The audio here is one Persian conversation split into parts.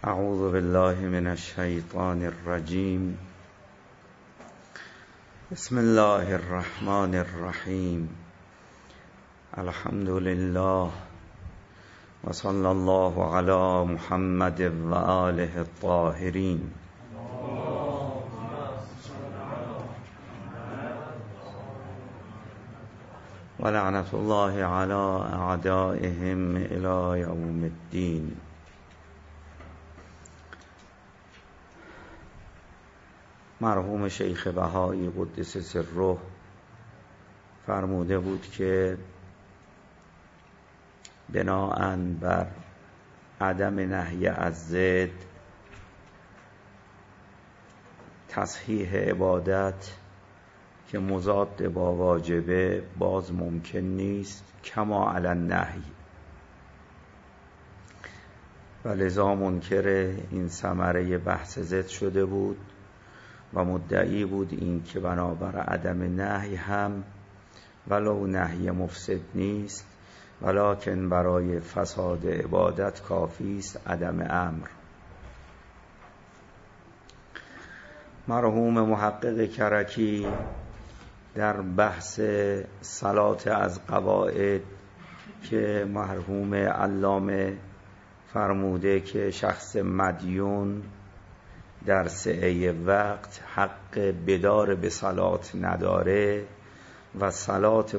اعوذ بالله من الشیطان الرجیم. بسم الله الرحمن الرحیم. الحمد لله و صلی الله علی محمد و آله الطاهرین. و لعنت الله علی اعدائهم الی یوم الدین. مرحوم شیخ بهایی قدس سره فرموده بود که بناءً بر عدم نهی از ضد تصحیح عبادت که مضاد با واجبه باز ممکن نیست کما علی النهی، و لذا منکر این ثمره بحث ضد شده بود و مدعی بود این که بنابر عدم نهی هم ولو نهی مفسد نیست ولکن برای فساد عبادت کافی است عدم امر. مرحوم محقق کرکی در بحث صلات از قواعد که مرحوم علامه فرموده که شخص مدیون در سعی وقت حق بدار به صلات نداره و صلات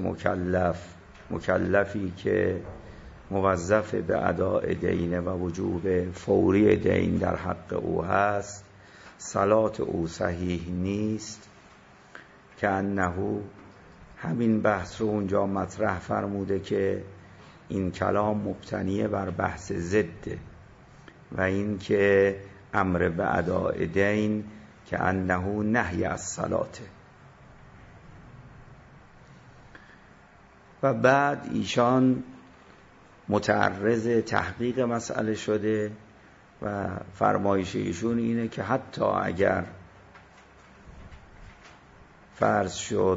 مکلفی که موظف به اداء دین و وجوب فوری دین در حق او هست صلات او صحیح نیست، که انه همین بحث رو اونجا مطرح فرموده که این کلام مبتنی بر بحث ضده و این که امر به اداء دین که انه نهی از صلاته. و بعد ایشان متعرض تحقیق مسئله شده و فرمایش ایشون اینه که حتی اگر فرض شد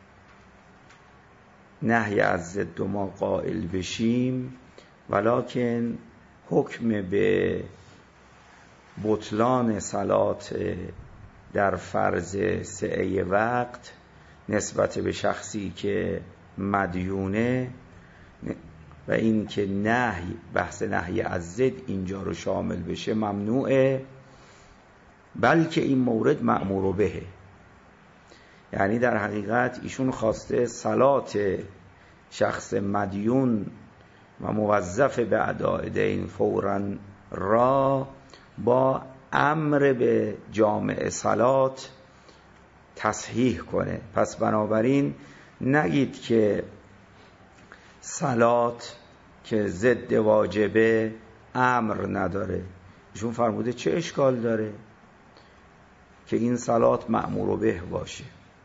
نهی از ضد ما قائل بشیم ولکن حکم به بطلان صلات در فرض سعی وقت نسبت به شخصی که مدیونه و این که نهی بحث نهی از ضد اینجا رو شامل بشه ممنوعه، بلکه این مورد مأمور بهه. یعنی در حقیقت ایشون خواسته صلات شخص مدیون و موظف به اداء دین فوراً را با امر به جامع صلات تصحیح کنه. پس بنابراین نگید که صلات که ضد واجبه امر نداره. ایشون فرموده چه اشکال داره که این صلات مأمور به باشه.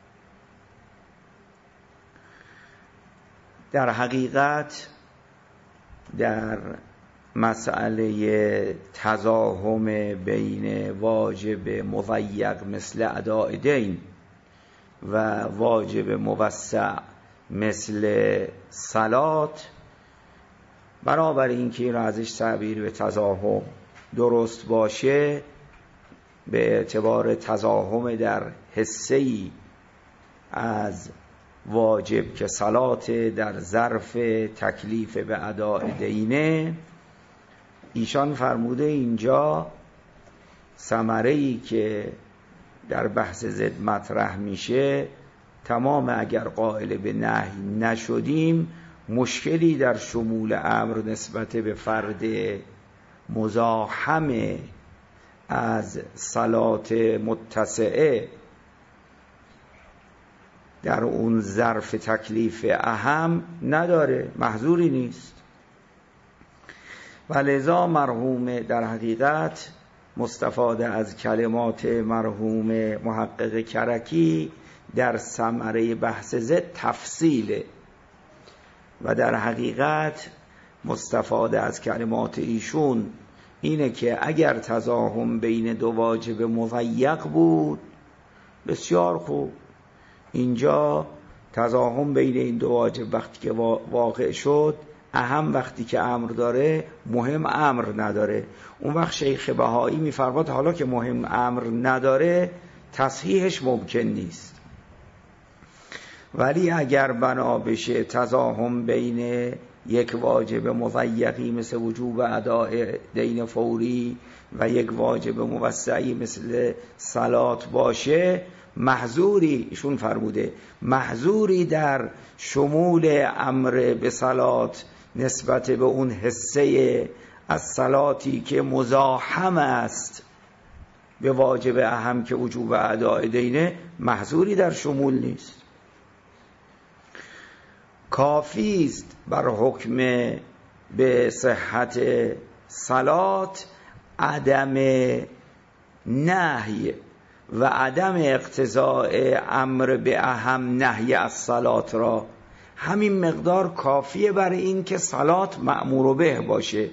در حقیقت در مسئله تزاحم بین واجب مضیق مثل اداء دین و واجب موسع مثل صلات، برابر این که این را ازش تعبیر به تزاحم درست باشه به اعتبار تزاحم در حصه‌ای از واجب که صلات در ظرف تکلیف به اداء دینه، ایشان فرموده اینجا ثمره‌ای که در بحث ضد مطرح میشه تمام اگر قائل به نهی نشدیم مشکلی در شمول امر نسبت به فرد مزاحم از صلات متسعه در اون ظرف تکلیف اهم نداره، محظوری نیست. و لذا مرحوم در حقیقت مستفاده از کلمات مرحوم محقق کرکی در ثمره بحث ضد تفصیله و در حقیقت مستفاده از کلمات ایشون اینه که اگر تزاحم بین دو واجب مضیق بود بسیار خوب، اینجا تزاحم بین این دو واجب وقتی که واقع شد اهم وقتی که امر داره مهم امر نداره. اون وقت شیخ بهایی میفرماد حالا که مهم امر نداره تصحیحش ممکن نیست. ولی اگر بنا بشه تزاحم بین یک واجب مضیقی مثل وجوب اداء دین فوری و یک واجب موسعی مثل صلات باشه، محظوری، ایشون فرموده محظوری در شمول امر به صلات نسبت به اون حصه از صلاتی که مزاحم است به واجب اهم که وجوب اداء دینه، محظوری در شمول نیست. کافی است بر حکم به صحت صلات عدم نهی و عدم اقتضاء امر به اهم نهی از صلات را. همین مقدار کافیه برای این که صلات مأمور به باشه.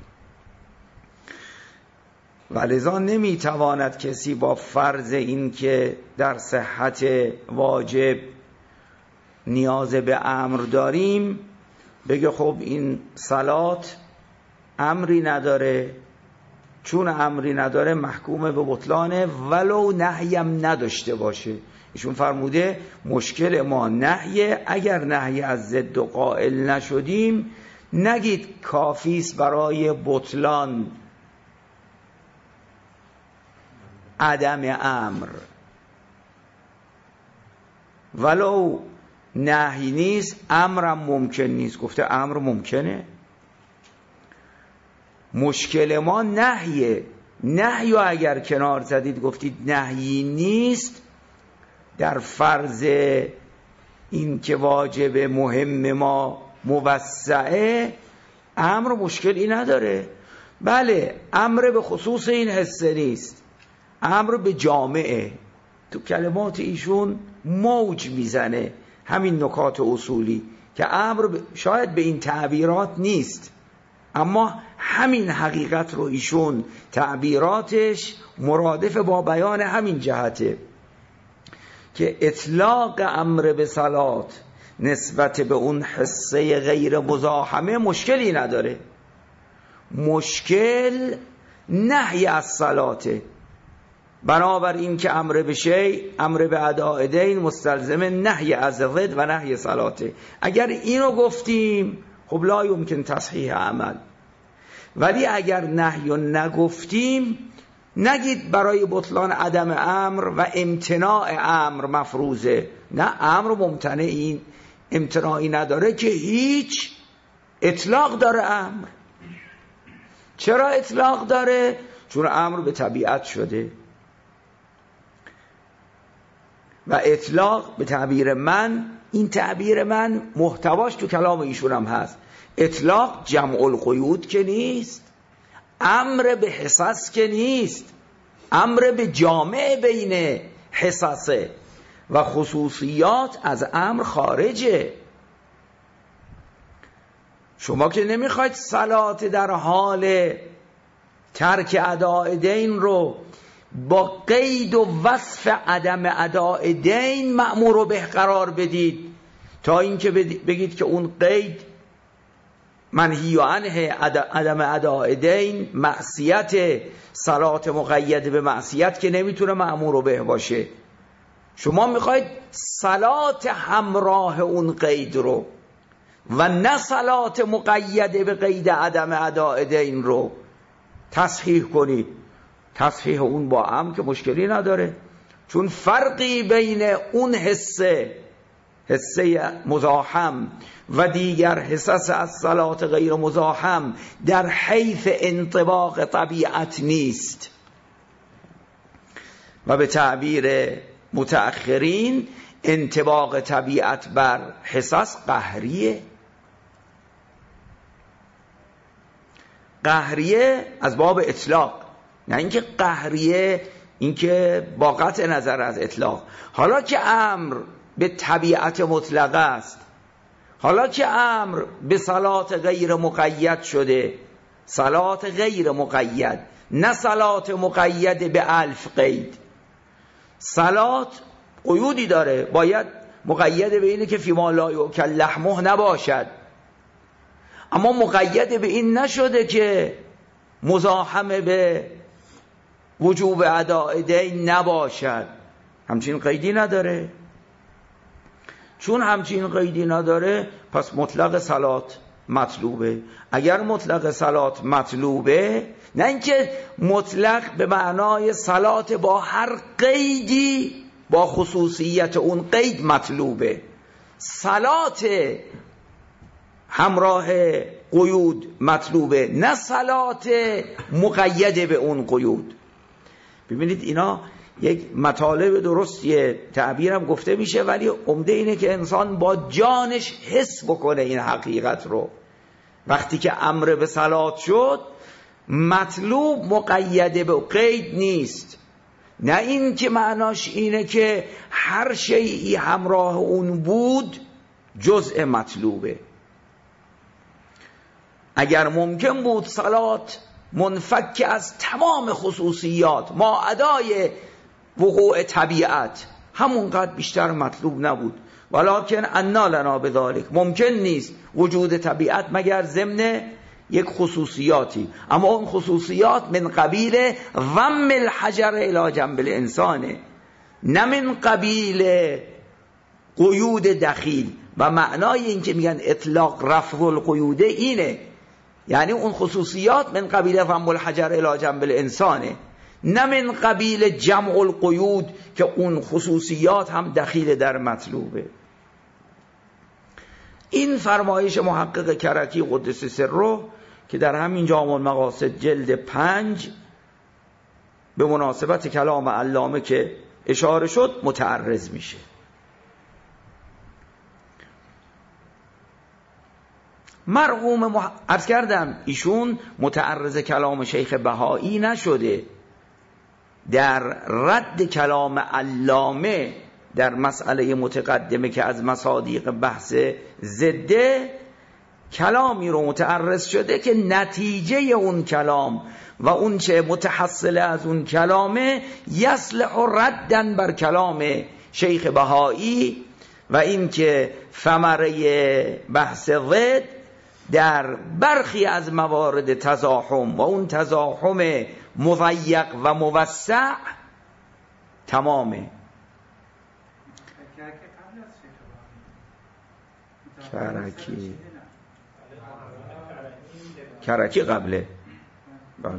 ولذا نمیتواند کسی با فرض این که در صحت واجب نیاز به امر داریم بگه خب این صلات امری نداره، چون امری نداره محکوم به بطلانه ولو نهیم نداشته باشه. ایشون فرموده مشکل ما نهیه، اگر نهی از ضد و قائل نشدیم نگید کافیست برای بطلان عدم امر، ولو نهی نیست امرم ممکن نیست. گفته امر ممکنه. مشکل ما نهیه. نهی و اگر کنار زدید گفتید نهی نیست، در فرض این که واجب مهم ما موسعه امر مشکلی نداره. بله امر به خصوص این حصه نیست، امر به جامعه. تو کلمات ایشون موج میزنه همین نکات اصولی که امر شاید به این تعبیرات نیست، اما همین حقیقت رو ایشون تعبیراتش مرادف با بیان همین جهته که اطلاق امر به صلات نسبت به اون حصه غیر مزاحمه مشکلی نداره. مشکل نهی از صلاته. بنابراین که امر به شیء، امر به اداء دین مستلزم نهی از ضد و نهی صلاته. اگر اینو گفتیم خب لا یمکن تصحیح عمل. ولی اگر نهی رو نگفتیم نگید برای بطلان عدم امر و امتناع امر مفروضه. نه، امر ممتنع این امتناعی نداره که هیچ. اطلاق داره امر. چرا اطلاق داره؟ چون امر به طبیعت شده و اطلاق به تعبیر من، این تعبیر من محتواش تو کلام ایشون هم هست، اطلاق جمع القیود که نیست، امر به حصص که نیست، امر به جامع بین حصصه و خصوصیات از امر خارجه. شما که نمیخواید صلات در حال ترک اداء دین رو با قید و وصف عدم اداء دین مأمور به قرار بدید تا اینکه بگید که اون قید منهی عنه عدم اداء دین معصیت، صلات مقید به معصیت که نمیتونه مأمور به باشه. شما میخواید صلات همراه اون قید رو و نه صلات مقید به قید عدم اداء دین رو تصحیح کنید. تصحیح اون با امر که مشکلی نداره، چون فرقی بین اون حصه مزاحم و دیگر حصص از صلات غیر مزاحم در حیث انطباق طبیعت نیست. و به تعبیر متأخرین انطباق طبیعت بر حصص قهریه. قهریه از باب اطلاق، نه اینکه قهریه اینکه با قطع نظر از اطلاق. حالا که امر به طبیعت مطلقه است، حالا که امر به صلات غیر مقید شده، صلات غیر مقید نه صلات مقید به الف قید. صلات قیودی داره، باید مقید به اینه که فیما لا یؤکل لحمه نباشد، اما مقید به این نشده که مزاحم به وجوب اداء دین نباشد. همچین قیدی نداره. چون همچین قیدی نداره پس مطلق صلات مطلوبه. اگر مطلق صلات مطلوبه، نه اینکه مطلق به معنای صلات با هر قیدی با خصوصیت اون قید مطلوبه، صلات همراه قیود مطلوبه، نه صلات مقید به اون قیود. ببینید اینا یک مطالب درستیه، تعبیرم گفته میشه، ولی عمده اینه که انسان با جانش حس بکنه این حقیقت رو. وقتی که امر به صلات شد، مطلوب مقید به قید نیست، نه این که معناش اینه که هر شیئی همراه اون بود جزء مطلوبه. اگر ممکن بود صلات منفک از تمام خصوصیات ما ادای وقوع طبیعت، همونقدر بیشتر مطلوب نبود. ولکن انا لنا بذلک، ممکن نیست وجود طبیعت مگر ضمن یک خصوصیاتی، اما اون خصوصیات من قبیل ضم الحجر الی جنب الانسان، نه من قبیل قیود دخیل. و معنای این که میگن اطلاق رفض القیود اینه، یعنی اون خصوصیات من قبیل ضم الحجر الی جنب الانسان، نه من قبیل جمع القیود که اون خصوصیات هم دخیل در مطلوبه. این فرمایش محقق کرکی قدس سره که در همین جامع المقاصد جلد 5 به مناسبت کلام علامه که اشاره شد متعرض میشه. مرحوم عرض کردم ایشون متعرض کلام شیخ بهایی نشده، در رد کلام علامه در مسئله متقدمه که از مصادیق بحث زده کلامی رو متعرض شده که نتیجه اون کلام و اون چه متحصل از اون کلامه یصلح ردن بر کلام شیخ بهایی، و این که ثمره بحث ضد در برخی از موارد تزاحم و اون تزاحم مضیق و موسع تمامه. کرکی قبله. بله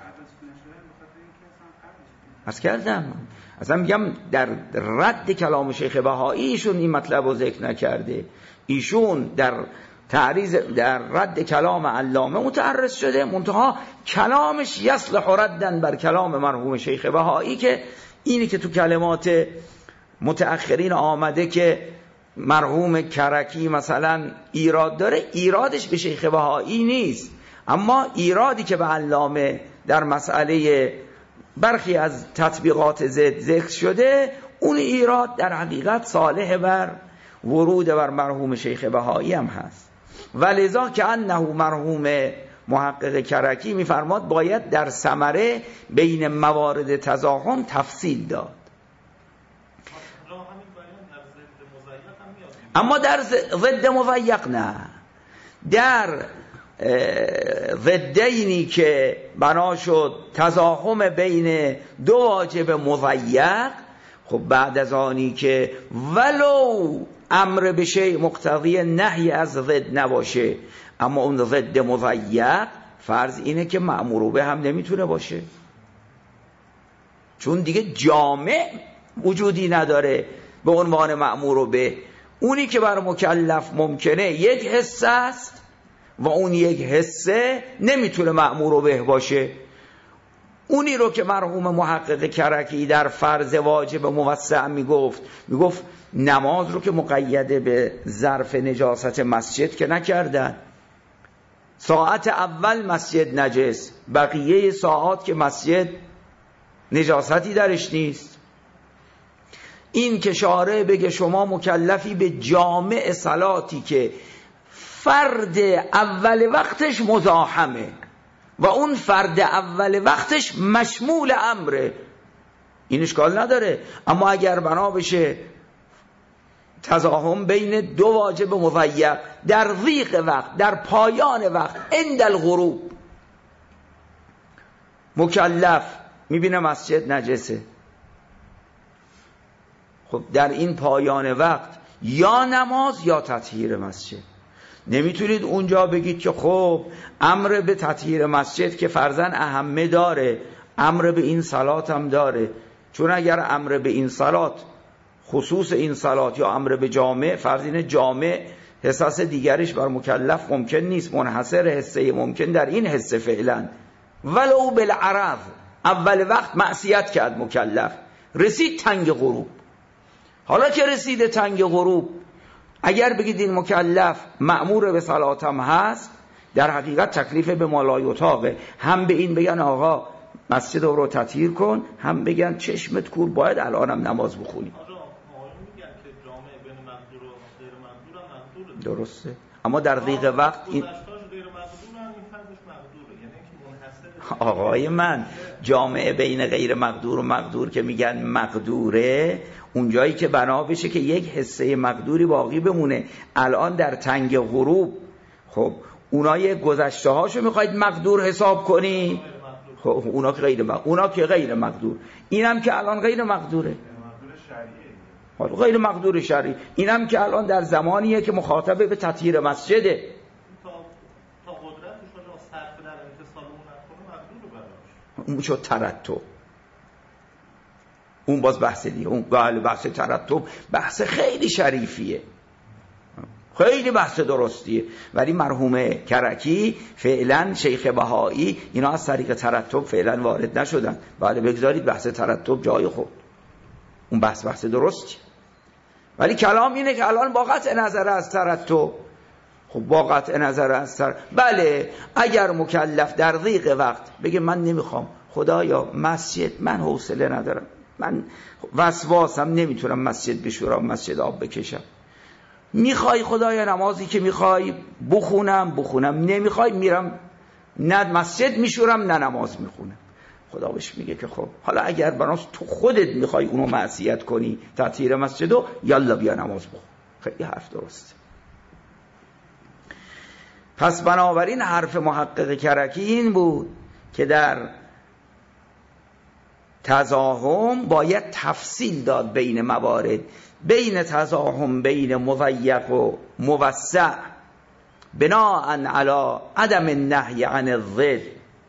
از کردم اصلا میگم در رد کلام شیخ بهایی ایشون این مطلب رو ذکر نکرده، ایشون در تعریض در رد کلام علامه متعرض شده، منتها کلامش یصلح ردن بر کلام مرحوم شیخ بهایی که اینی که تو کلمات متأخرین آمده که مرحوم کرکی مثلا ایراد داره، ایرادش به شیخ بهایی نیست، اما ایرادی که به علامه در مسئله برخی از تطبیقات زد ذکر شده، اون ایراد در حقیقت صالح بر ورود بر مرحوم شیخ بهایی هم هست. ولذا که انه مرحوم محقق کرکی میفرماد باید در ثمره بین موارد تزاحم تفصیل داد، اما در ضد مضیق نه. در ضدینی که بنا شد تزاحم بین دو واجب مضیق، خب بعد از آنی که ولو امر به شیء مقتضی نهی از ضد نباشه، اما اون ضد مضیق فرض اینه که مأمور به هم نمیتونه باشه، چون دیگه جامع وجودی نداره به عنوان مأمور به. اونی که بر مکلف ممکنه یک حصه است و اون یک حصه نمیتونه مأمور به باشه. اونی رو که مرحوم محقق کرکی در فرض واجب موسع میگفت نماز رو که مقید به ظرف نجاست مسجد که نکردن، ساعت اول مسجد نجس، بقیه ساعات که مسجد نجاستی درش نیست. این که شارع بگه شما مکلفی به جامع صلاتی که فرد اول وقتش مزاحمه و اون فرد اول وقتش مشمول امره، این اشکال نداره. اما اگر بنا بشه تزاحم بین دو واجب مضیق در ضیق وقت، در پایان وقت، عند الغروب. مکلف میبینه مسجد نجسه، خب در این پایان وقت یا نماز یا تطهیر مسجد. نمیتونید اونجا بگید که خب امر به تطهیر مسجد که فرضاً اهمه داره، امر به این صلات هم داره، چون اگر امر به این صلات، خصوص این صلات یا امر به جامع، فرض اینه جامع حساس دیگرش بر مکلف ممکن نیست، منحصر حسه ممکن در این حسه فعلا، ولو بالعرض اول وقت معصیت کرد مکلف، رسید تنگ غروب. حالا که رسید تنگ غروب، اگر بگید این مکلف مأمور به صلات هم هست، در حقیقت تکلیف به مالایطاقه، هم به این بگن آقا مسجد رو تطهیر کن، هم بگن چشمت کور باید الانم نماز بخونی. درسته، اما در ضیق وقت این آقای من جامعه بین غیر مقدور و مقدور که میگن مقدوره، اونجایی که بنا بشه که یک حصه مقدوری باقی بمونه. الان در تنگ غروب، خب اونای گذشته هاشو میخواید مقدور حساب کنی، خب اونا که غیر مقدور، اینم که الان غیر مقدوره، غیر مقدور شرعی، اینم که الان در زمانیه که مخاطبه به تطهیر مسجده. تا قدرتش رو صرف در انتصال اون نکنه مقدور براش. اون شد ترتب، اون باز بحث دیگه، اون بحث ترتب بحث خیلی شریفیه، خیلی بحث درستیه، ولی مرحوم کرکی فعلا شیخ بهایی اینا از طریق ترتب فعلا وارد نشدن. بعد بگذارید بحث ترتب جای خود، اون بحث درستی، ولی کلام اینه که الان با قطع نظر از ترتب، خب با قطع نظر از بله، اگر مکلف در ضیق وقت بگه من نمیخوام خدایا مسجد، من حوصله ندارم، من وسواسم نمیتونم مسجد بشورم، مسجد آب بکشم، میخوای خدایا نمازی که میخوای بخونم، نمیخوای میرم نه مسجد میشورم نه نماز میخونم. خدا بهش میگه که خب حالا اگر بناس تو خودت میخوای اونو معصیت کنی، تطهیر مسجدو، یالا بیا نماز بخون. خیلی حرف درسته. پس بنابراین حرف محقق کرکی این بود که در تزاحم باید تفصیل داد بین موارد، بین تزاحم بین مضیق و موسع بناء علی عدم النهی عن الضد،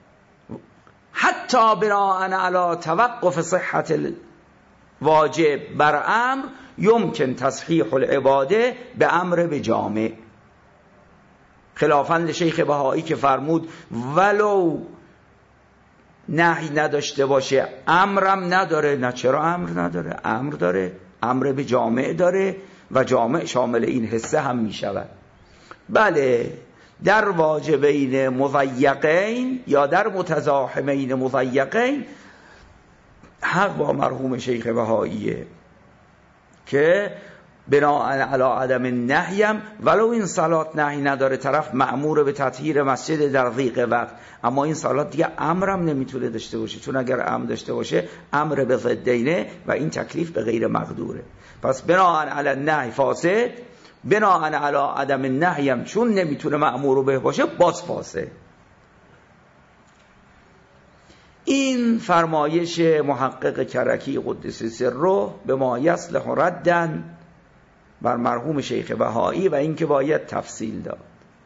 حتی بناء علی توقف صحت الواجب بر امر یمکن تصحیح العباده به امر به جامع، خلافاً لشیخ بهایی که فرمود ولو نهی نداشته باشه امرم نداره. نه چرا امر نداره؟ امر داره، امر به جامع داره و جامع شامل این حصه هم می شود. بله، در واجبین مضیقین یا در متزاحمین مضیقین حق با مرحوم شیخ بهاییه که بناء علی عدم النهیم، ولو این صلات نهی نداره، طرف مأمور به تطهیر مسجد در ضیق وقت، اما این صلات دیگه امرم نمیتونه داشته باشه، چون اگر امر داشته باشه امر به ضدینه و این تکلیف به غیر مقدوره. پس بناء علی النهی فاسد، بناء علی عدم النهیم چون نمیتونه مأمور به باشه باز فاسد. این فرمایش محقق کرکی قدس سره به ما یصلح ردن بر مرحوم شیخ بهایی و اینکه باید تفصیل داد.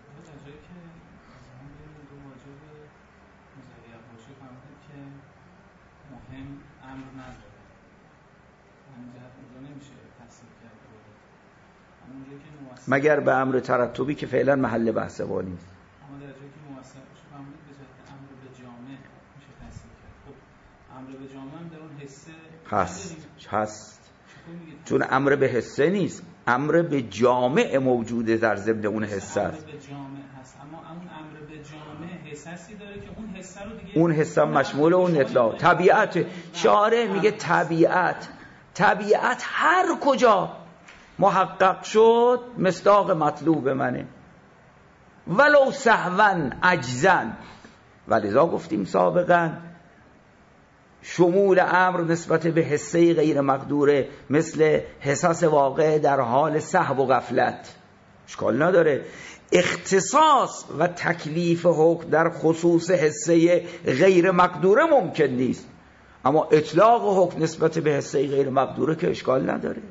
مگر به امر ترتبی که فعلا محل بحث با نیست. اما در جایی که موثق باشه فهمید به جهت امر به جامع میشه تفسیر کرد. خب امر به جامع هم در اون حسه هست. چون امر به حسه نیست، امر به جامع موجوده در ضمن اون حسه است. امر به جامع هست، اما اون امر به جامع حساسی داره که اون حسه رو دیگه اون حسه مشمول اون اطلاع طبیعت. شارع میگه طبیعت هر کجا محقق شد مصداق مطلوب منه، ولو سهوا عجزا. ولذا گفتیم سابقا شمول امر نسبت به حسه غیر مقدوره مثل حساس واقع در حال سهو و غفلت اشکال نداره. اختصاص و تکلیف حکم در خصوص حسه غیر مقدوره ممکن نیست، اما اطلاق حکم نسبت به حسه غیر مقدوره که اشکال نداره.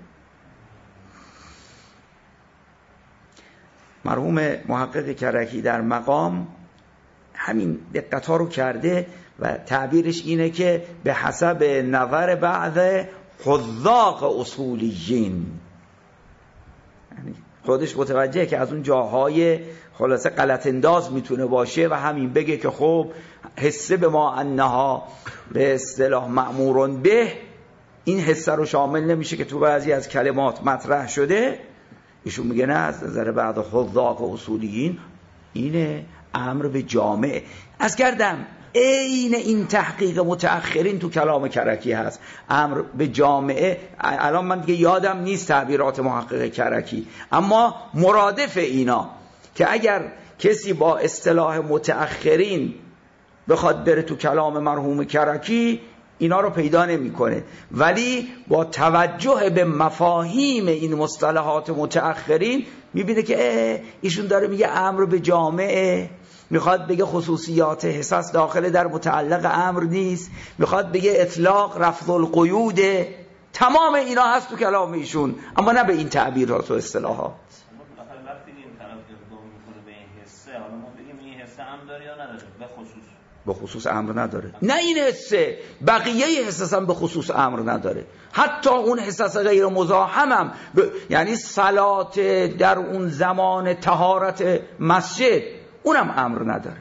مرحوم محقق کرکی در مقام همین دقت‌ها رو کرده و تعبیرش اینه که به حسب نظر بعض حذاق اصولیین، یعنی خودش متوجه که از اون جاهای خلاصه غلط انداز میتونه باشه و همین بگه که خب حسه به ما انها به اصطلاح مأمورون به، این حسه رو شامل نمیشه که تو بعضی از کلمات مطرح شده. ایشون میگه نه، از نظر بعض حذاق اصولیین اینه امر به جامع. از کردم عین این تحقیق متأخرین تو کلام کرکی هست، امر به جامعه. الان من دیگه یادم نیست تعبیرات محقق کرکی، اما مرادف اینا که اگر کسی با اصطلاح متأخرین بخواد بره تو کلام مرحوم کرکی اینا رو پیدا نمیکنه، ولی با توجه به مفاهیم این مصطلحات متأخرین میبینه که ایشون داره میگه امر به جامعه، میخواد بگه خصوصیات حساس داخل در متعلق امر نیست، میخواد بگه اطلاق رفض القیوده. تمام اینا هست تو کلام ایشون، اما نه به این تعبیرات و اصطلاحات. وقتی این طرف اقدام میکنه به این حسه، حالا ما بگیم این حسه امر داره یا نداره؟ به خصوص امر نداره. نه این حسه، بقیه حساس هم به خصوص امر نداره. حتی اون حساس غیر مزاحم هم یعنی صلات در اون زمان طهارت مسجد اونم امر نداره.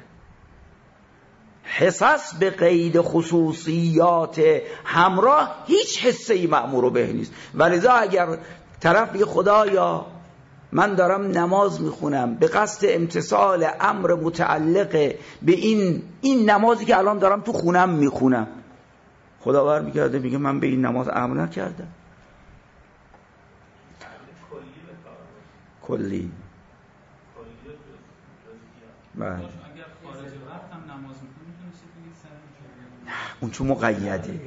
حساس به قید خصوصیات همراه هیچ حسه‌ای مأمور به نیست. ولذا اگر طرف بگه خدایا من دارم نماز میخونم به قصد امتثال امر متعلق به این نمازی که الان دارم تو خونم میخونم، خدا برمیگرده میگه من به این نماز امر نکردم. کلی اگر خارج وقت هم نماز میخونی میتونید بگید سر اون چون مقیده،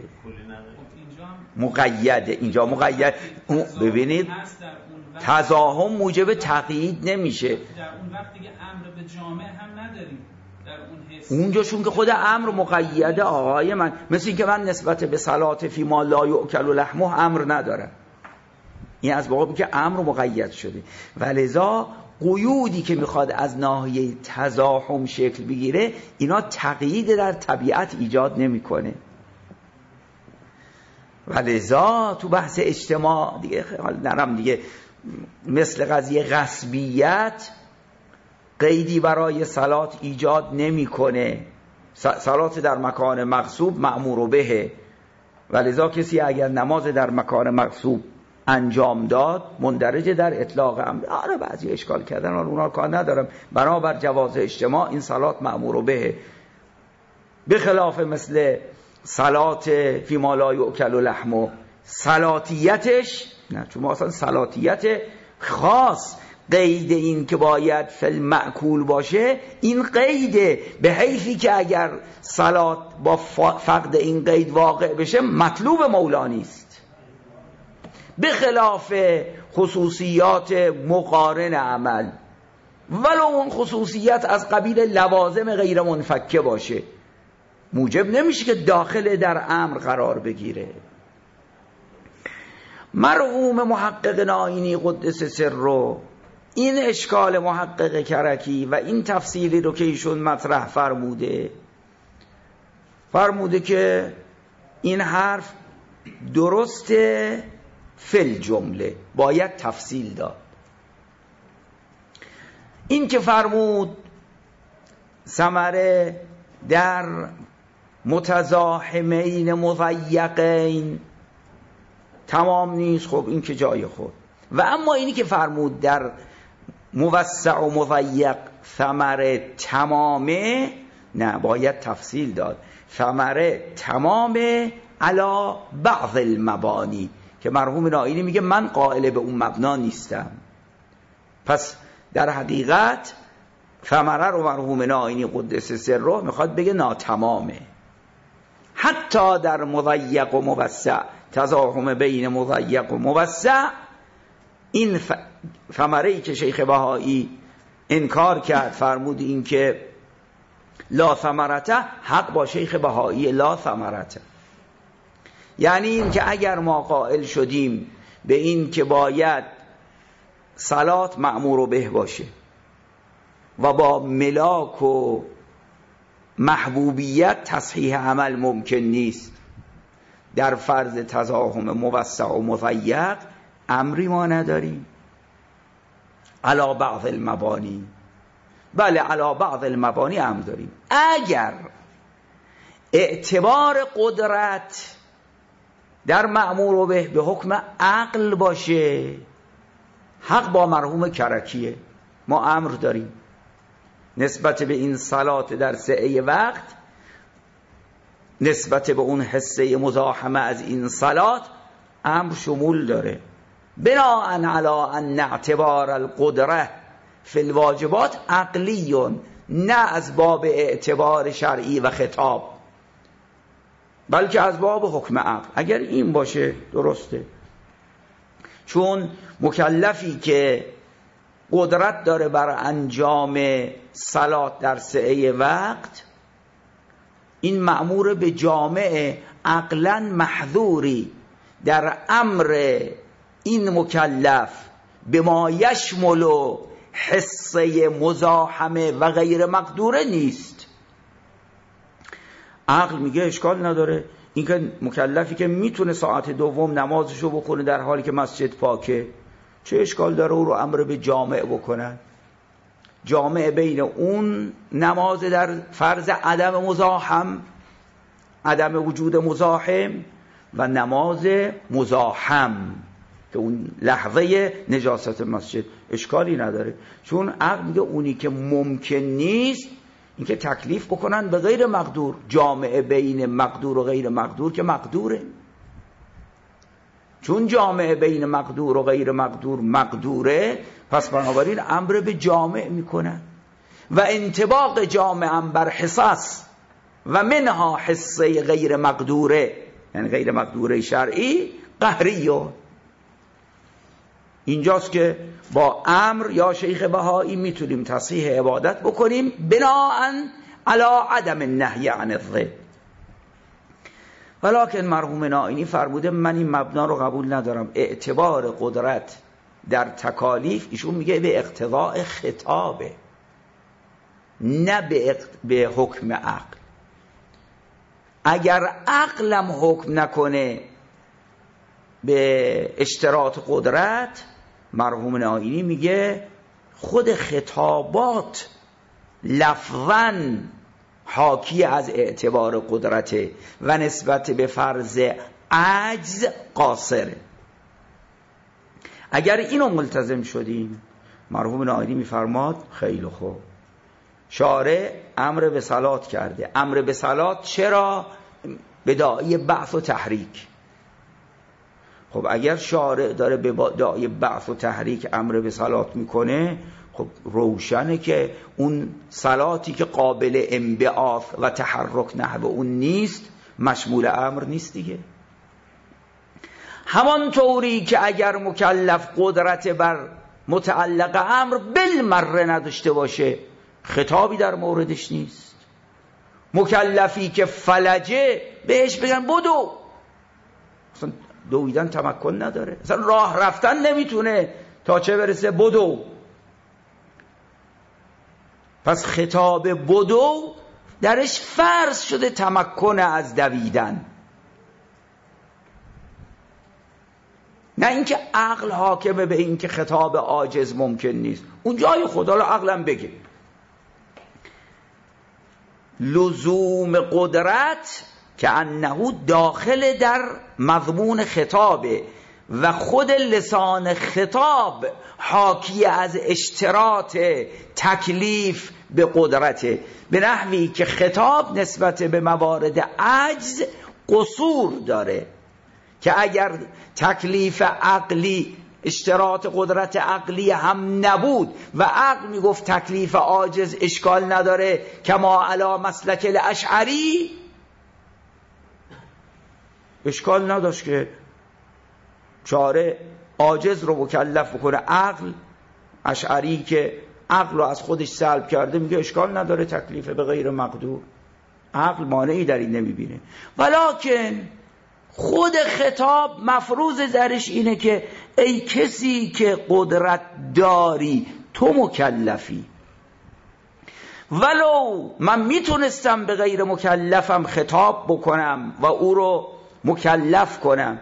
مقیده اینجا مقید. ببینید تزاحم موجب تقیید نمیشه. در اون وقت دیگه امر به جامع هم نداریم، در اون حس اونجاشون که خود امر مقیده آقای من، مثل این که من نسبت به صلات فی ما لا یؤکل لحمه امر ندارم، این از بابی که امر مقید شده. ولذا قیودی که میخواد از ناحیه تزاحم شکل بگیره اینا تقیید در طبیعت ایجاد نمیکنه. ولذا تو بحث اجتماع دیگه حال نرم دیگه، مثل قضیه غصبیت قیدی برای صلات ایجاد نمیکنه. صلات در مکان مغصوب مأمور به، ولذا کسی اگر نماز در مکان مغصوب انجام داد مندرج در اطلاق امر. آره بعضی اشکال کردن اونا کار ندارم، بنابر جواز اجتماع این صلات مأمور به، بخلاف مثل صلات فی ما لا یؤکل لحمه صلاتیتش نه، چون اصلا صلاتیت خاص قید این که باید فی المأکول باشه، این قیده به حیثی که اگر صلات با فقد این قید واقع بشه مطلوب مولانی است، بخلاف خصوصیات مقارن عمل، ولو اون خصوصیت از قبیل لوازم غیر منفکه باشه موجب نمیشه که داخل در امر قرار بگیره. مرحوم محقق ناینی قدس سره این اشکال محقق کرکی و این تفصیلی رو که ایشون مطرح فرموده که این حرف درسته فل جمله، باید تفصیل داد. این که فرمود ثمره در متزاحمین مضیقین تمام نیست، خب این که جای خود. و اما اینی که فرمود در موسع و مضیق ثمره تمامه، نه باید تفصیل داد. ثمره تمامه علی بعض المبانی، که مرحوم ناینی میگه من قائل به اون مبنا نیستم. پس در حقیقت ثمره رو مرحوم ناینی قدس سره میخواد بگه ناتمامه. حتی در مضیق و موسع، تزاحم بین مضیق و موسع، این ثمره‌ای که شیخ بهایی انکار کرد، فرمود این که لا ثمرته، حق با شیخ بهایی لا ثمرته. یعنی این که اگر ما قائل شدیم به این که باید صلات مأمور به باشه و با ملاک و محبوبیت تصحیح عمل ممکن نیست، در فرض تزاحم موسع و مضیق امری ما نداریم علی بعض المبانی. بله علی بعض المبانی امر داریم. اگر اعتبار قدرت در مأمور به حکم عقل باشه، حق با مرحوم کرکیه، ما امر داریم نسبت به این صلات در سعه وقت، نسبت به اون حصه مزاحمه از این صلات امر شمول داره. بناء علی ان اعتبار القدره فی الواجبات عقلیون، نه از باب اعتبار شرعی و خطاب، بلکه از باب حکم عقل. اگر این باشه درسته، چون مکلفی که قدرت داره بر انجام صلات در سعه وقت، این مأمور به جامع عقلا محظوری در امر این مکلف به ما یشمل و حصه مزاحمه و غیر مقدوره نیست. عقل میگه اشکال نداره، این که مکلفی که میتونه ساعت دوم نمازشو بخونه در حالی که مسجد پاکه، چه اشکال داره او رو امر به جامع بکنن؟ جامع بین اون نماز در فرض عدم مزاحم، عدم وجود مزاحم، و نماز مزاحم که اون لحظه نجاست مسجد، اشکالی نداره. چون عقل میگه اونی که ممکن نیست این که تکلیف بکنن به غیر مقدور، جامع بین مقدور و غیر مقدور که مقدوره. چون جامع بین مقدور و غیر مقدور مقدوره، پس بنابراین امر به جامع میکنن و انطباق جامع بر حصص و منها حصه غیر مقدوره، یعنی غیر مقدوره شرعی قهریه. اینجاست که با امر یا شیخ بهایی میتونیم تصحیح عبادت بکنیم بناء علی عدم النهی عن الضد. ولکن مرحوم نائینی فرموده من این مبنا رو قبول ندارم. اعتبار قدرت در تکالیف، ایشون میگه به اقتضاء خطابه، نه به حکم عقل. اگر عقلم حکم نکنه به اشتراط قدرت، مرحوم نائینی میگه خود خطابات لفظاً حاکی از اعتبار قدرته و نسبت به فرض عجز قاصره. اگر اینو ملتزم شدیم، مرحوم نائینی میفرماد خیلی خوب، شارع امر به صلات کرده. امر به صلات چرا؟ به داعی بعث و تحریک. خب اگر شارع داره به داعی بعث و تحریک امر به صلات میکنه، خب روشنه که اون صلاتی که قابل انبعاث و تحرک نحو اون نیست مشمول امر نیست دیگه. همان طوری که اگر مکلف قدرت بر متعلق امر بالمره نداشته باشه، خطابی در موردش نیست. مکلفی که فلجه بهش بگن بدو، اصلا دویدن تمکن نداره، اصلا راه رفتن نمیتونه تا چه برسه بدو. پس خطاب بدو درش فرض شده تمکن از دویدن، نه اینکه عقل حاکمه به اینکه خطاب عاجز ممکن نیست. اون جای خدا رو عقلم بگه. لزوم قدرت که انه داخل در مضمون خطابه و خود لسان خطاب حاکی از اشتراط تکلیف به قدرته، به نحوی که خطاب نسبت به موارد عجز قصور داره که اگر تکلیف عقلی اشتراط قدرت عقلی هم نبود و عقل میگفت تکلیف عاجز اشکال نداره کما علی مسلک الاشعری، اشکال نداشت که چاره عاجز رو مکلف بکنه. عقل، اشعری که عقل رو از خودش سلب کرده میگه اشکال نداره تکلیف به غیر مقدور، عقل مانعی در این نمیبینه. ولکن خود خطاب مفروض درش اینه که ای کسی که قدرت داری تو مکلفی، ولو من میتونستم به غیر مکلفم خطاب بکنم و او رو مکلف کنم،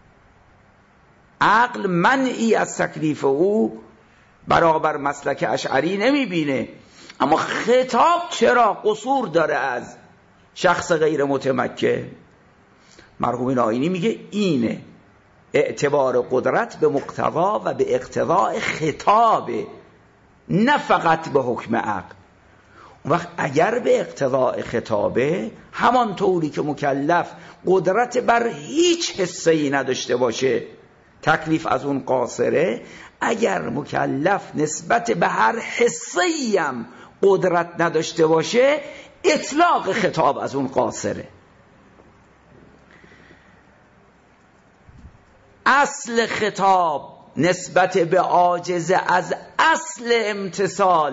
عقل منعی از تکلیف او برابر مسلک اشعری نمیبینه. اما خطاب چرا قصور داره از شخص غیر متمکن؟ مرحوم نائینی میگه اینه اعتبار قدرت به مقتضا و به اقتضاء خطابه، نه فقط به حکم عقل. اون وقت اگر به اقتضاء خطابه، همان طوری که مکلف قدرت بر هیچ حصه‌ای نداشته باشه تکلیف از اون قاصره، اگر مکلف نسبت به هر حصه‌ای هم قدرت نداشته باشه اطلاق خطاب از اون قاصره. اصل خطاب نسبت به عاجز از اصل امتثال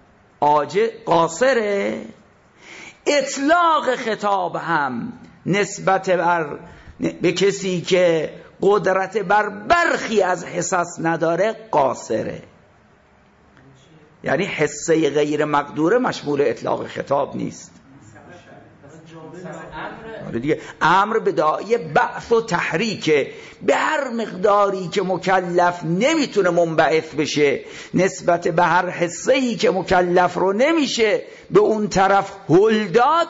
قاصره، اطلاق خطاب هم نسبت به کسی که قدرت بر برخی از حصص نداره قاصره. یعنی حصه غیر مقدوره مشمول اطلاق خطاب نیست. دیگه امر به داعی بعث و تحریکه، به هر مقداری که مکلف نمیتونه منبعث بشه نسبت به هر حصه‌ای که مکلف رو نمیشه به اون طرف هل داد،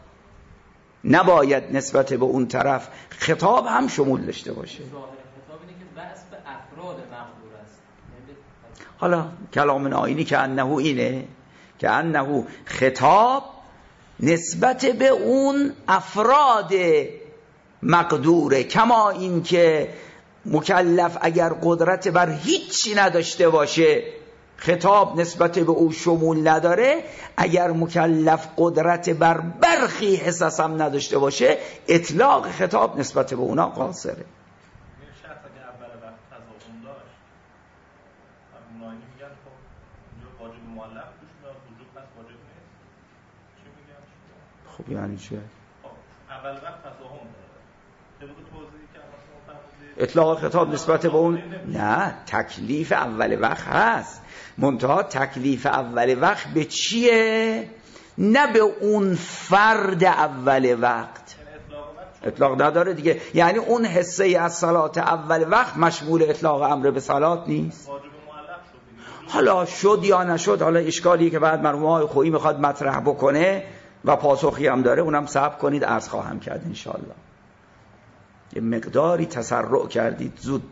نباید نسبت به اون طرف خطاب هم شمول داشته باشه. ظاهر خطاب اینه که بحث به افراد مقدور است. حالا کلام نائینی که انه اینه که انه خطاب نسبت به اون افراد مقدوره، کما این که مکلف اگر قدرت بر هیچی نداشته باشه خطاب نسبت به او شمول نداره، اگر مکلف قدرت بر برخی حصص هم نداشته باشه اطلاق خطاب نسبت به اونا قاصره. شخص اگر اول وقت تضامن داشت، نائینی میگن خب اینجا واجب مؤلف توش میاد، وجوب پس واجب نیست. چی میگن؟ خب یعنی چه؟ اول وقت تضامن داره. طبق توضیحی که مثلا فرمودید اطلاق خطاب نسبت به اون نه، تکلیف اول وقت هست، منتها تکلیف اول وقت به چیه؟ نه به اون فرد اول وقت. اطلاق نداره دیگه. یعنی اون حصه از صلات اول وقت مشمول اطلاق امر به صلات نیست. حالا شد یا نشد، حالا اشکالی که بعد مرحوم آقای خویی میخواد مطرح بکنه و پاسخی هم داره، اونم صبر کنید عرض خواهم کرد انشالله. یه مقداری تسرع کردید زود.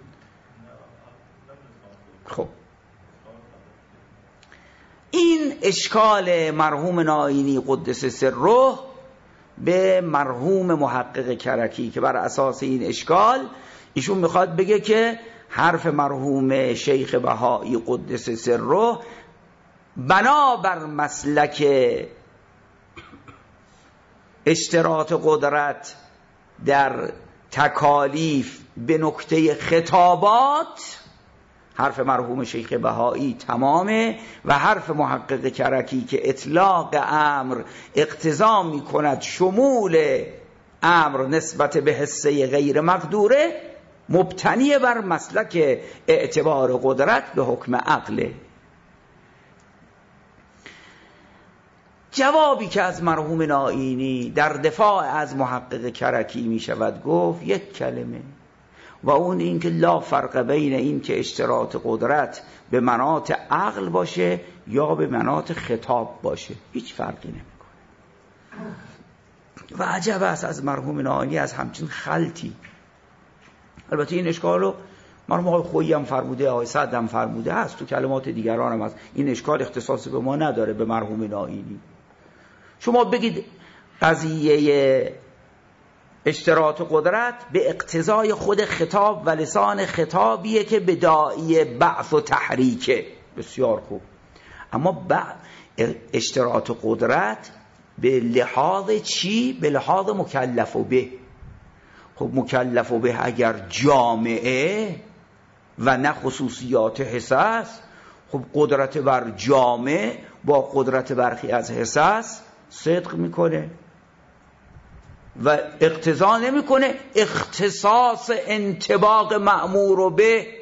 خب این اشکال مرحوم نائینی قدس سره به مرحوم محقق کرکی که بر اساس این اشکال ایشون میخواد بگه که حرف مرحوم شیخ بهایی قدس سره بنابر مسلک اشتراط قدرت در تکالیف به نکته خطابات، حرف مرحوم شیخ بهایی تمامه و حرف محقق کرکی که اطلاق امر اقتضا می کند شمول امر نسبت به حصه غیر مقدوره مبتنی بر مسلک اعتبار قدرت به حکم عقله. جوابی که از مرحوم نائینی در دفاع از محقق کرکی می شود گفت یک کلمه، و اون این که لا فرق بین این که اشتراط قدرت به مناط عقل باشه یا به مناط خطاب باشه، هیچ فرقی نمیکنه. و عجب است از مرحوم نائینی از همچین خلطی. البته این اشکال رو مرحوم آقای خویی هم فرموده، آقای سعد هم فرموده هست، تو کلمات دیگران هم هست. این اشکال اختصاص به ما نداره، به مرحوم نائینی. شما بگید قضیه اشتراط قدرت به اقتضای خود خطاب و لسان خطابیه که به داعی بعث و تحریکه، بسیار خوب. اما اشتراط قدرت به لحاظ چی؟ به لحاظ مکلف و به. خب مکلف به اگر جامعه و نه خصوصیات حساس، خب قدرت بر جامع با قدرت برخی از حساس صدق میکنه و اقتضا نمیکنه اختصاص انطباق مأمور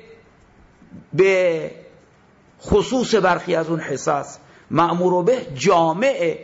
به خصوص برخی از اون حساس. مأمور به جامعه،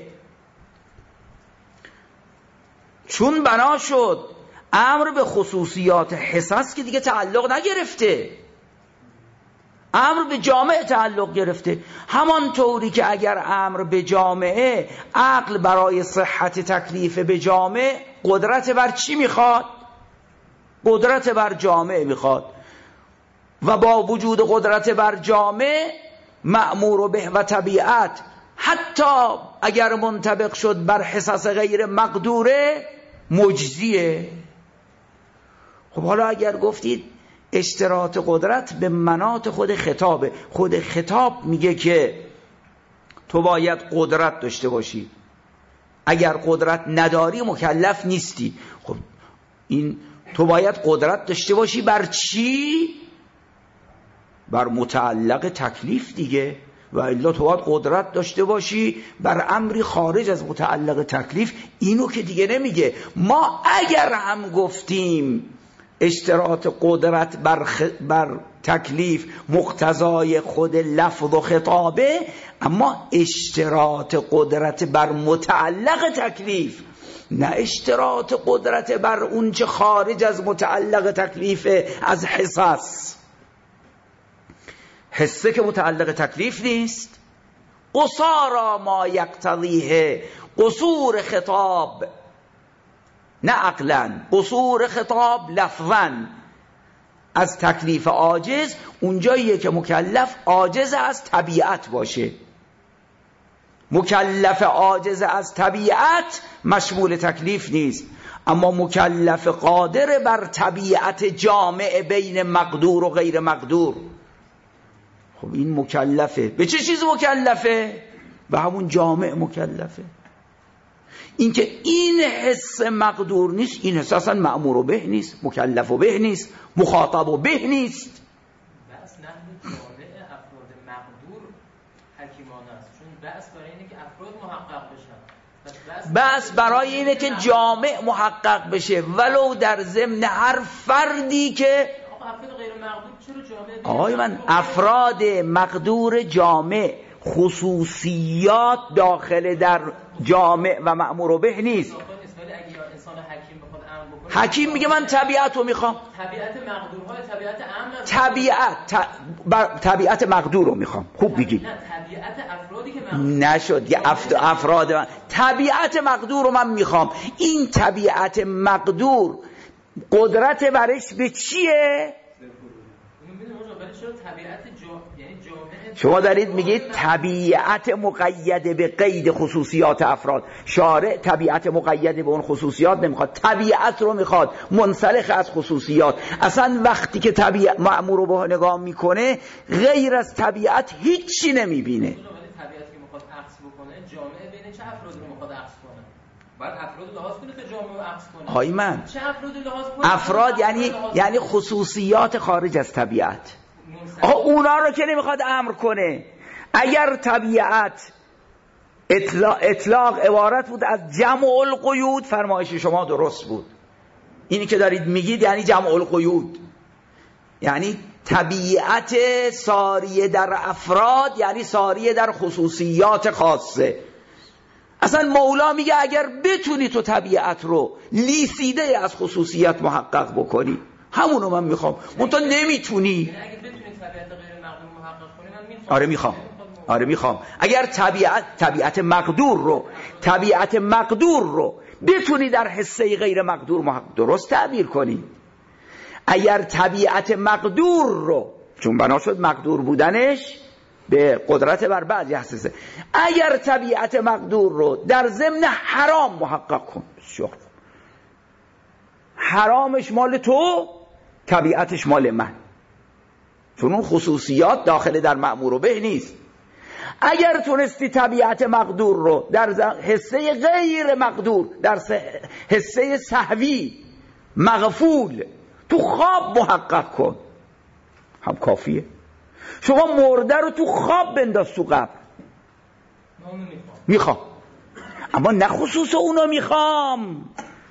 چون بنا شد امر به خصوصیات حساس که دیگه تعلق نگرفته، امر به جامعه تعلق گرفته. همان طوری که اگر امر به جامعه، عقل برای صحت تکلیف به جامعه قدرت بر چی میخواد؟ قدرت بر جامعه میخواد و با وجود قدرت بر جامعه مأمور به و طبیعت حتی اگر منطبق شد بر حساس غیر مقدوره مجزیه. خب حالا اگر گفتید اشتراط قدرت به مناط خود خطابه، خود خطاب میگه که تو باید قدرت داشته باشی، اگر قدرت نداری مکلف نیستی. خب این تو باید قدرت داشته باشی بر چی؟ بر متعلق تکلیف دیگه، و الا تو باید قدرت داشته باشی بر امری خارج از متعلق تکلیف. اینو که دیگه نمیگه. ما اگر هم گفتیم اشتراط قدرت بر تکلیف مقتضای خود لفظ و خطابه، اما اشتراط قدرت بر متعلق تکلیف، نه اشتراط قدرت بر اون چه خارج از متعلق تکلیف از حساس. حسه که متعلق تکلیف نیست. قصارا ما یقتضیه، قصور خطاب نه عقلا، قصور خطاب لفظا از تکلیف عاجز اونجاییه که مکلف عاجز از طبیعت باشه. مکلف عاجز از طبیعت مشمول تکلیف نیست، اما مکلف قادر بر طبیعت جامع بین مقدور و غیر مقدور. خب این مکلفه. به چه چیز مکلفه؟ به همون جامع مکلفه. این که این حس مقدور نیست، این حس اصلا مأمور و به نیست، مکلف و به نیست، مخاطب و به نیست. بس نحن جامع افراد مقدور حکیمانه است، چون بس برای اینه که افراد محقق بشن، بس برای اینه که جامع محقق بشه، ولو در ضمن هر فردی که افراد غیر مقدور چرا جامع؟ آقای من افراد مقدور جامع خصوصیات داخل در جامع و مأمور به نیست. حکیم میگه من طبیعت رو میخوام، طبیعت مقدورهای طبیعت طبیعت مقدور رو میخوام. خوب بگی. نه طبیعت افرادی که مقدور نشد یه افراد من. طبیعت مقدور رو من میخوام. این طبیعت مقدور قدرت برش به چیه؟ شما دارید میگید طبیعت مقید به قید خصوصیات افراد. شارع طبیعت مقید به اون خصوصیات نمیخواد، طبیعت رو میخواد منسلخ از خصوصیات. اصلا وقتی که طبیعت مأمور رو به نگاه میکنه غیر از طبیعت هیچی نمیبینه. طبیعتی که میخواد عکس بکنه جامعه بین چه افرادی رو میخواد عکس کنه؟ باید افراد لحاظ کنه تا جامعه رو عکس کنه. های من چه افرادی لحاظ کنه؟ افراد یعنی خصوصیات خارج از طبیعت. اونا رو که نمیخواد امر کنه. اگر طبیعت اطلاق عبارت بود از جمع القیود، فرمایش شما درست بود. اینی که دارید میگید یعنی جمع القیود، یعنی طبیعت ساریه در افراد، یعنی ساریه در خصوصیات خاصه. اصلا مولا میگه اگر بتونی تو طبیعت رو لیسیده از خصوصیت محقق بکنی، همونو من میخوام. منتها نمیتونی. آره میخوام. اگر طبیعت مقدور رو بتونی در حصه غیر مقدور درست تعبیر کنی. اگر طبیعت مقدور رو، چون بنا شد مقدور بودنش به قدرت بر بعضی حساسه، اگر طبیعت مقدور رو در ضمن حرام محقق کن، حرامش مال تو، طبیعتش مال من، چون اون خصوصیات داخل در مأمور به نیست. اگر تونستی طبیعت مقدور رو در حصه غیر مقدور، در حصه سهوی مغفول، تو خواب محقق کن، هم کافیه. شما مرده رو تو خواب بنداز تو قبر، میخوام، اما نه خصوص اونا میخوام.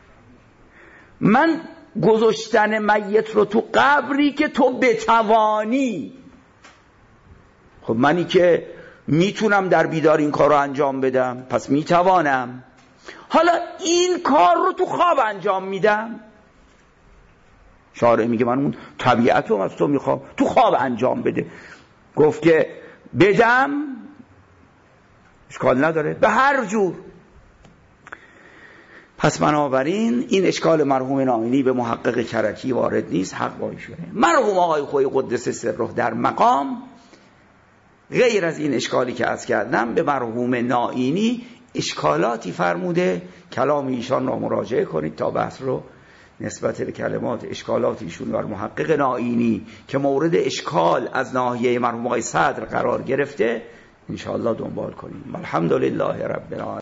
من گذاشتن میت رو تو قبری که تو بتوانی. خب منی که میتونم در بیدار این کار رو انجام بدم، پس میتوانم. حالا این کار رو تو خواب انجام میدم. شارع میگه من اون طبیعت رو از تو میخوام، تو خواب انجام بده. گفت که بدم، اشکال نداره به هر جور. پس بنابراین این اشکال مرحوم نائینی به محقق کرکی وارد نیست، حق با ایشونه. مرحوم آقای خویی قدس سره در مقام غیر از این اشکالی که عرض کردم به مرحوم نائینی اشکالاتی فرموده. کلام ایشان را مراجعه کنید تا بحث رو نسبت به کلمات اشکالات ایشون بر محقق نائینی که مورد اشکال از ناحیه مرحوم آقای صدر قرار گرفته انشاءالله دنبال کنیم. الحمدلله رب العالمین.